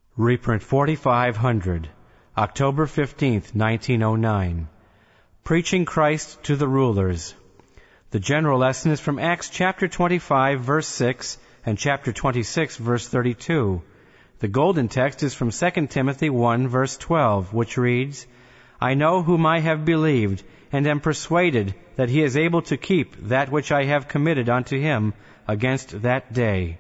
Reprint 4500, October 15th, 1909. Preaching Christ to the Rulers. The general lesson is from Acts chapter 25, verse 6, and chapter 26, verse 32. The golden text is from 2 Timothy 1, verse 12, which reads, I know whom I have believed, and am persuaded that he is able to keep that which I have committed unto him against that day.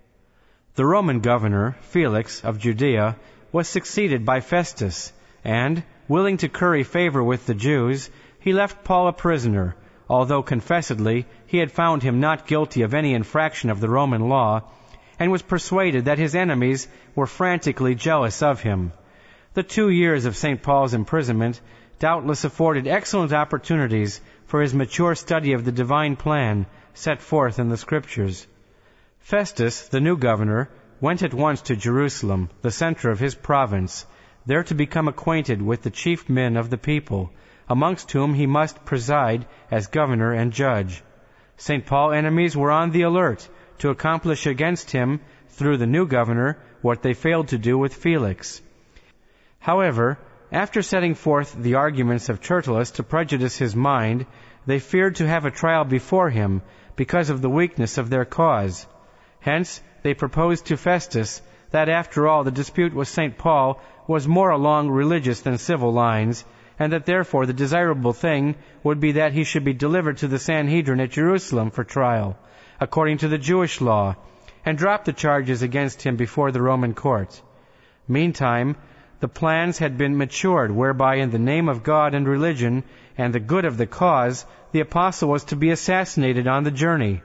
The Roman governor, Felix, of Judea, was succeeded by Festus, and, willing to curry favor with the Jews, he left Paul a prisoner, although confessedly he had found him not guilty of any infraction of the Roman law, and was persuaded that his enemies were frantically jealous of him. The 2 years of St. Paul's imprisonment doubtless afforded excellent opportunities for his mature study of the divine plan set forth in the Scriptures. Festus, the new governor, went at once to Jerusalem, the center of his province, there to become acquainted with the chief men of the people, amongst whom he must preside as governor and judge. St. Paul's enemies were on the alert to accomplish against him, through the new governor, what they failed to do with Felix. However, after setting forth the arguments of Tertullus to prejudice his mind, they feared to have a trial before him because of the weakness of their cause. Hence, they proposed to Festus that after all the dispute with St. Paul was more along religious than civil lines, and that therefore the desirable thing would be that he should be delivered to the Sanhedrin at Jerusalem for trial, according to the Jewish law, and drop the charges against him before the Roman court. Meantime, the plans had been matured whereby in the name of God and religion and the good of the cause, the apostle was to be assassinated on the journey.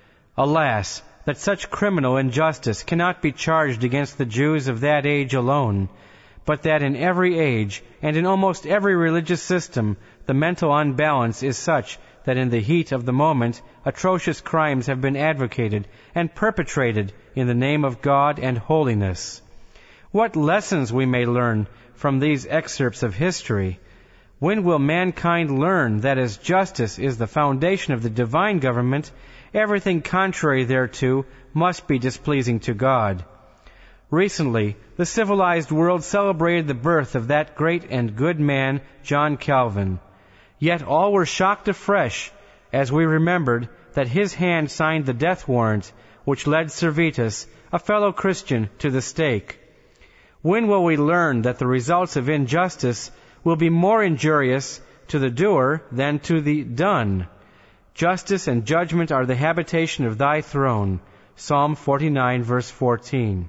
Alas, that such criminal injustice cannot be charged against the Jews of that age alone, but that in every age and in almost every religious system the mental unbalance is such that in the heat of the moment atrocious crimes have been advocated and perpetrated in the name of God and holiness. What lessons we may learn from these excerpts of history! When will mankind learn that as justice is the foundation of the divine government, everything contrary thereto must be displeasing to God? Recently, the civilized world celebrated the birth of that great and good man, John Calvin. Yet all were shocked afresh as we remembered that his hand signed the death warrant which led Servetus, a fellow Christian, to the stake. When will we learn that the results of injustice will be more injurious to the doer than to the done? Justice and judgment are the habitation of thy throne. Psalm 49, verse 14.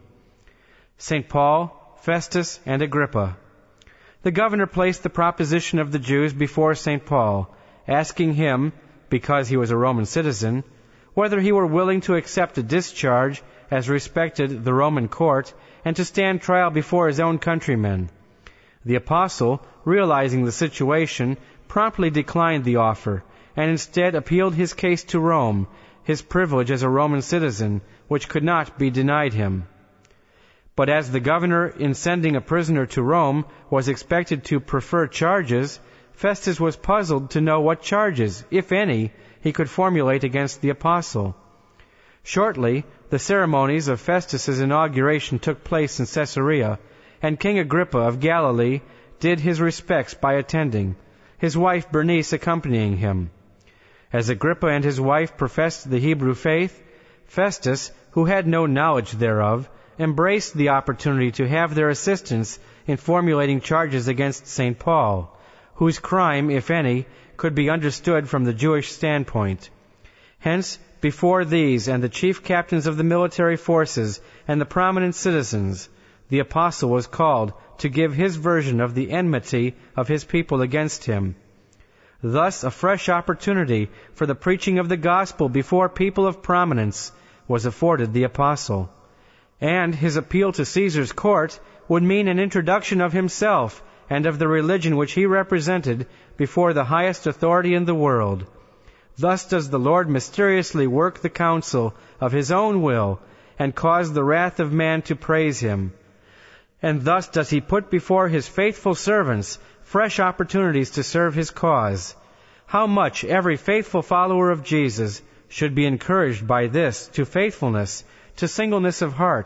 St. Paul, Festus, and Agrippa. The governor placed the proposition of the Jews before St. Paul, asking him, because he was a Roman citizen, whether he were willing to accept a discharge as respected the Roman court and to stand trial before his own countrymen. The apostle, realizing the situation, promptly declined the offer, and instead appealed his case to Rome, his privilege as a Roman citizen, which could not be denied him. But as the governor, in sending a prisoner to Rome, was expected to prefer charges, Festus was puzzled to know what charges, if any, he could formulate against the apostle. Shortly, the ceremonies of Festus's inauguration took place in Caesarea, and King Agrippa of Galilee did his respects by attending, his wife Bernice accompanying him. As Agrippa and his wife professed the Hebrew faith, Festus, who had no knowledge thereof, embraced the opportunity to have their assistance in formulating charges against St. Paul, whose crime, if any, could be understood from the Jewish standpoint. Hence, before these and the chief captains of the military forces and the prominent citizens, the apostle was called to give his version of the enmity of his people against him. Thus, a fresh opportunity for the preaching of the gospel before people of prominence was afforded the apostle. And his appeal to Caesar's court would mean an introduction of himself and of the religion which he represented before the highest authority in the world. Thus does the Lord mysteriously work the counsel of his own will and cause the wrath of man to praise him. And thus does he put before his faithful servants fresh opportunities to serve his cause. How much every faithful follower of Jesus should be encouraged by this to faithfulness, to singleness of heart,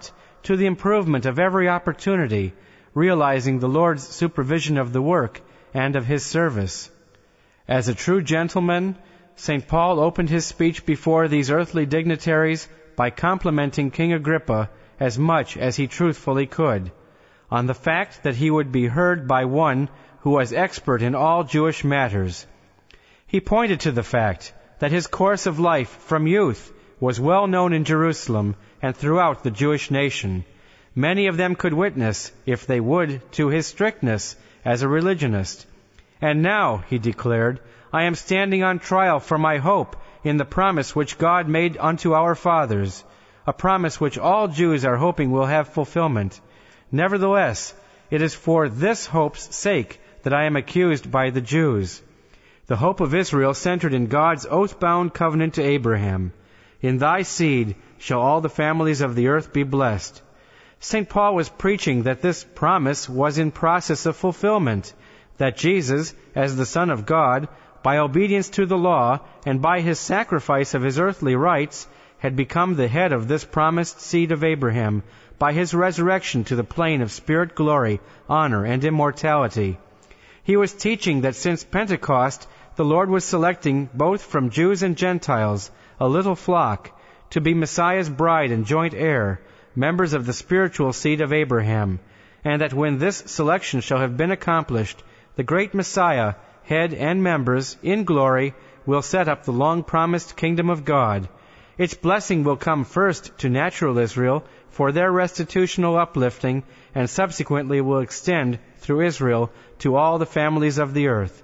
to the improvement of every opportunity, realizing the Lord's supervision of the work and of his service. As a true gentleman, St. Paul opened his speech before these earthly dignitaries by complimenting King Agrippa as much as he truthfully could, on the fact that he would be heard by one who was expert in all Jewish matters. He pointed to the fact that his course of life from youth was well known in Jerusalem and throughout the Jewish nation. Many of them could witness, if they would, to his strictness as a religionist. And now, he declared, I am standing on trial for my hope in the promise which God made unto our fathers, a promise which all Jews are hoping will have fulfillment. Nevertheless, it is for this hope's sake that I am accused by the Jews. The hope of Israel centered in God's oath-bound covenant to Abraham. In thy seed shall all the families of the earth be blessed. St. Paul was preaching that this promise was in process of fulfillment, that Jesus, as the Son of God, by obedience to the law and by his sacrifice of his earthly rights, had become the head of this promised seed of Abraham by his resurrection to the plane of spirit glory, honor, and immortality. He was teaching that since Pentecost, the Lord was selecting both from Jews and Gentiles a little flock to be Messiah's bride and joint heir, members of the spiritual seed of Abraham, and that when this selection shall have been accomplished, the great Messiah, head and members, in glory, will set up the long-promised kingdom of God. Its blessing will come first to natural Israel for their restitutional uplifting, and subsequently will extend through Israel to all the families of the earth.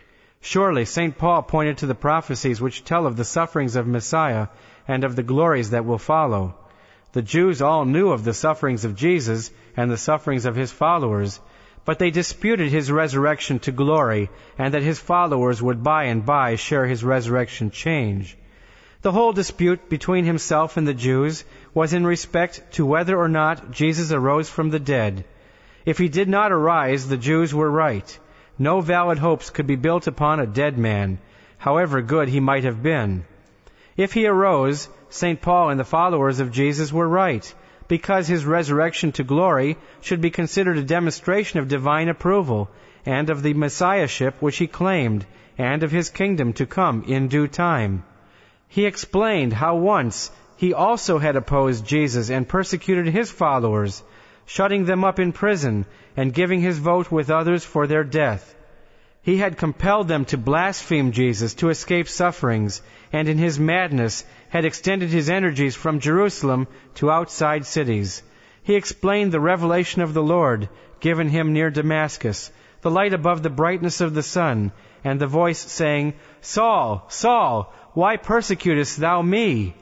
Surely St. Paul pointed to the prophecies which tell of the sufferings of Messiah and of the glories that will follow. The Jews all knew of the sufferings of Jesus and the sufferings of his followers, but they disputed his resurrection to glory, and that his followers would by and by share his resurrection change. The whole dispute between himself and the Jews was in respect to whether or not Jesus arose from the dead. If he did not arise, the Jews were right. No valid hopes could be built upon a dead man, however good he might have been. If he arose, St. Paul and the followers of Jesus were right, because his resurrection to glory should be considered a demonstration of divine approval, and of the Messiahship which he claimed, and of his kingdom to come in due time. He explained how once he also had opposed Jesus and persecuted his followers, shutting them up in prison and giving his vote with others for their death. He had compelled them to blaspheme Jesus to escape sufferings, and in his madness had extended his energies from Jerusalem to outside cities. He explained the revelation of the Lord, given him near Damascus, the light above the brightness of the sun, and the voice saying, Saul, Saul, why persecutest thou me?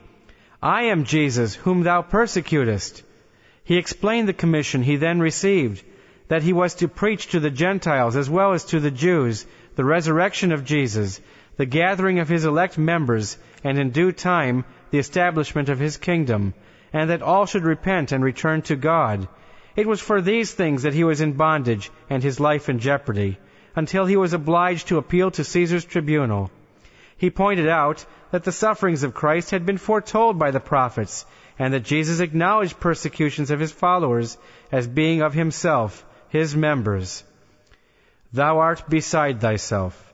I am Jesus, whom thou persecutest. He explained the commission he then received, that he was to preach to the Gentiles as well as to the Jews the resurrection of Jesus, the gathering of his elect members, and in due time the establishment of his kingdom, and that all should repent and return to God. It was for these things that he was in bondage and his life in jeopardy, until he was obliged to appeal to Caesar's tribunal. He pointed out that the sufferings of Christ had been foretold by the prophets, and that Jesus acknowledged persecutions of his followers as being of himself, his members. Thou art beside thyself.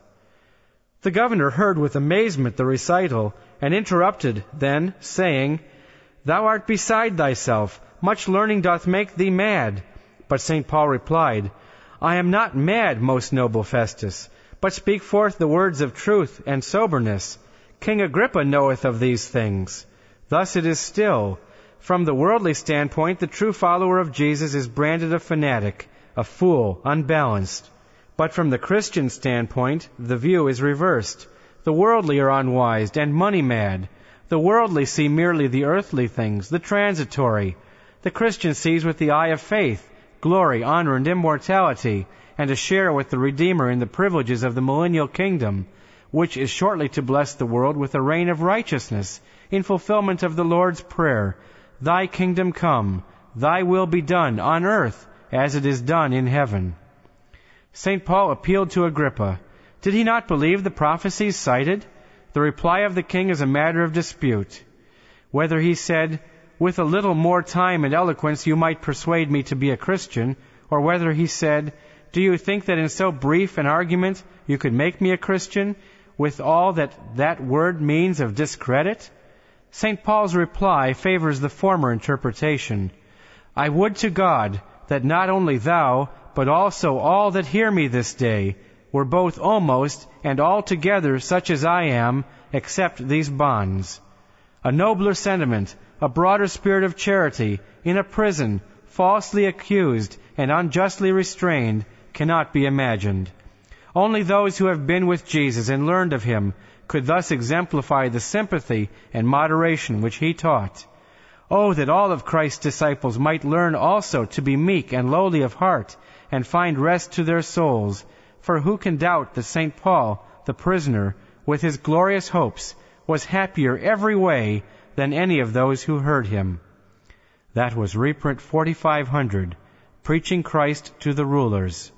The governor heard with amazement the recital, and interrupted then, saying, Thou art beside thyself. Much learning doth make thee mad. But St. Paul replied, I am not mad, most noble Festus, but speak forth the words of truth and soberness. King Agrippa knoweth of these things. Thus it is still. From the worldly standpoint, the true follower of Jesus is branded a fanatic, a fool, unbalanced. But from the Christian standpoint, the view is reversed. The worldly are unwise and money-mad. The worldly see merely the earthly things, the transitory. The Christian sees with the eye of faith, glory, honor, and immortality, and a share with the Redeemer in the privileges of the millennial kingdom, which is shortly to bless the world with a reign of righteousness, in fulfillment of the Lord's prayer, Thy kingdom come, Thy will be done on earth as it is done in heaven. St. Paul appealed to Agrippa. Did he not believe the prophecies cited? The reply of the king is a matter of dispute. Whether he said, with a little more time and eloquence you might persuade me to be a Christian, or whether he said, do you think that in so brief an argument you could make me a Christian, with all that word means of discredit? St. Paul's reply favors the former interpretation. I would to God that not only thou, but also all that hear me this day, were both almost and altogether such as I am, except these bonds. A nobler sentiment, a broader spirit of charity, in a prison, falsely accused and unjustly restrained, cannot be imagined. Only those who have been with Jesus and learned of him could thus exemplify the sympathy and moderation which he taught. Oh, that all of Christ's disciples might learn also to be meek and lowly of heart, and find rest to their souls. For who can doubt that St. Paul, the prisoner, with his glorious hopes, was happier every way than any of those who heard him? That was reprint 4500, Preaching Christ to the Rulers.